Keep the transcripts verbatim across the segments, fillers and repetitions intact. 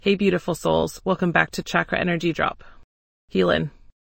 Hey beautiful souls, welcome back to Chakra Energy Drop. Heal in.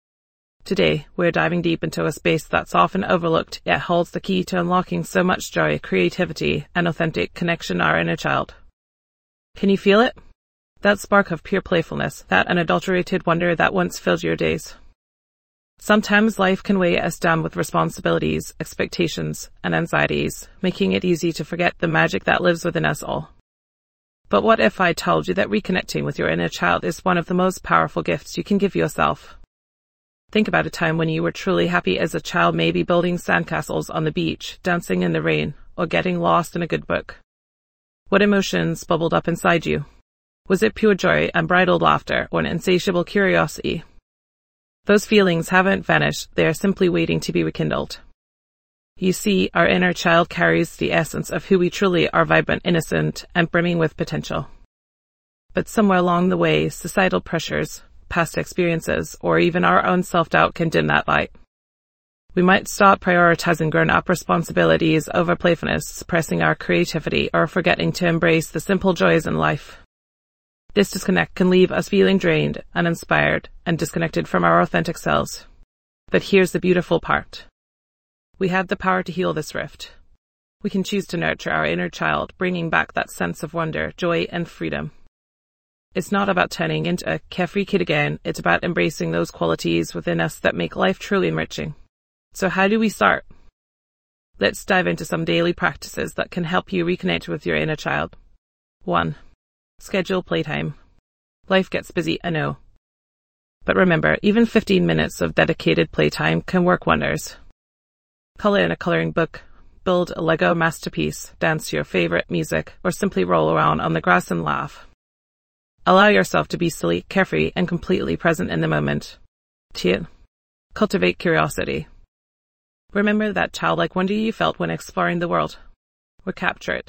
Today, we're diving deep into a space that's often overlooked, yet holds the key to unlocking so much joy, creativity, and authentic connection to our inner child. Can you feel it? That spark of pure playfulness, that unadulterated wonder that once filled your days. Sometimes life can weigh us down with responsibilities, expectations, and anxieties, making it easy to forget the magic that lives within us all. But what if I told you that reconnecting with your inner child is one of the most powerful gifts you can give yourself? Think about a time when you were truly happy as a child, maybe building sandcastles on the beach, dancing in the rain, or getting lost in a good book. What emotions bubbled up inside you? Was it pure joy, unbridled laughter, or an insatiable curiosity? Those feelings haven't vanished, they are simply waiting to be rekindled. You see, our inner child carries the essence of who we truly are, vibrant, innocent, and brimming with potential. But somewhere along the way, societal pressures, past experiences, or even our own self-doubt can dim that light. We might stop prioritizing grown-up responsibilities over playfulness, suppressing our creativity, or forgetting to embrace the simple joys in life. This disconnect can leave us feeling drained, uninspired, and disconnected from our authentic selves. But here's the beautiful part. We have the power to heal this rift. We can choose to nurture our inner child, bringing back that sense of wonder, joy, and freedom. It's not about turning into a carefree kid again, it's about embracing those qualities within us that make life truly enriching. So how do we start? Let's dive into some daily practices that can help you reconnect with your inner child. one. Schedule playtime. Life gets busy, I know. But remember, even fifteen minutes of dedicated playtime can work wonders. Color in a coloring book, build a Lego masterpiece, dance to your favorite music, or simply roll around on the grass and laugh. Allow yourself to be silly, carefree, and completely present in the moment. two. Cultivate curiosity. Remember that childlike wonder you felt when exploring the world. Recapture it.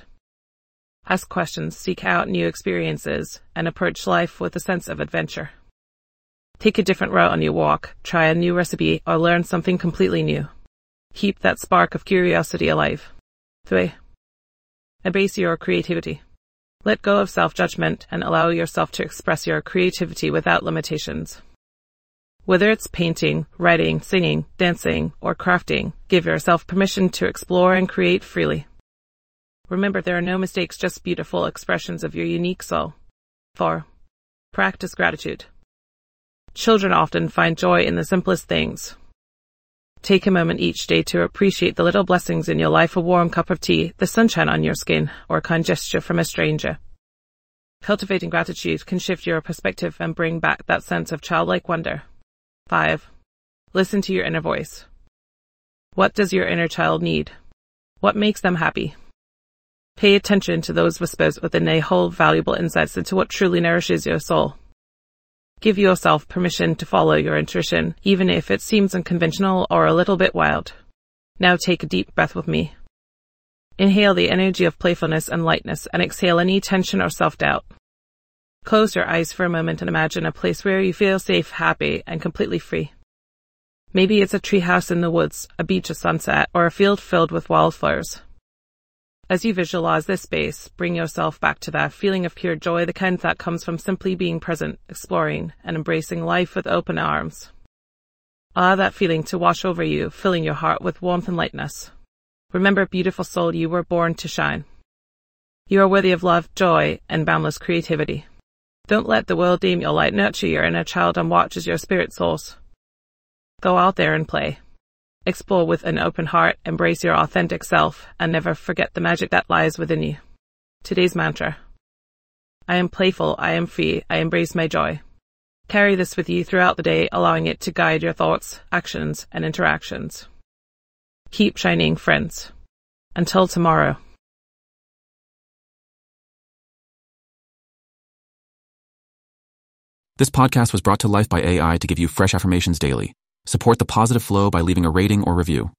Ask questions, seek out new experiences, and approach life with a sense of adventure. Take a different route on your walk, try a new recipe, or learn something completely new. Keep that spark of curiosity alive. three. Embrace your creativity. Let go of self-judgment and allow yourself to express your creativity without limitations. Whether it's painting, writing, singing, dancing, or crafting, give yourself permission to explore and create freely. Remember, there are no mistakes, just beautiful expressions of your unique soul. four. Practice gratitude. Children often find joy in the simplest things. Take a moment each day to appreciate the little blessings in your life, a warm cup of tea, the sunshine on your skin, or a kind gesture from a stranger. Cultivating gratitude can shift your perspective and bring back that sense of childlike wonder. five. Listen to your inner voice. What does your inner child need? What makes them happy? Pay attention to those whispers within. They hold valuable insights into what truly nourishes your soul. Give yourself permission to follow your intuition, even if it seems unconventional or a little bit wild. Now take a deep breath with me. Inhale the energy of playfulness and lightness, and exhale any tension or self-doubt. Close your eyes for a moment and imagine a place where you feel safe, happy, and completely free. Maybe it's a treehouse in the woods, a beach at sunset, or a field filled with wildflowers. As you visualize this space, bring yourself back to that feeling of pure joy, the kind that comes from simply being present, exploring, and embracing life with open arms. Allow that feeling to wash over you, filling your heart with warmth and lightness. Remember, beautiful soul, you were born to shine. You are worthy of love, joy, and boundless creativity. Don't let the world dim your light. Nurture your inner child and watch as your spirit soars. Go out there and play. Explore with an open heart, embrace your authentic self, and never forget the magic that lies within you. Today's mantra. I am playful, I am free, I embrace my joy. Carry this with you throughout the day, allowing it to guide your thoughts, actions, and interactions. Keep shining, friends. Until tomorrow. This podcast was brought to life by A I to give you fresh affirmations daily. Support the positive flow by leaving a rating or review.